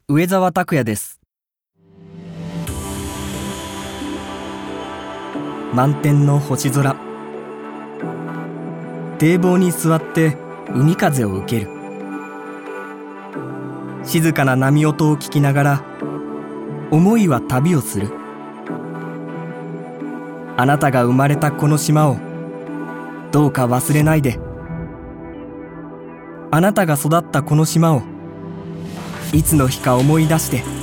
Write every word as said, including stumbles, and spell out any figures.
上澤拓也です。満天の星空、堤防に座って海風を受ける。静かな波音を聞きながら思いは旅をする。あなたが生まれたこの島をどうか忘れないで。あなたが育ったこの島をいつの日か思い出して。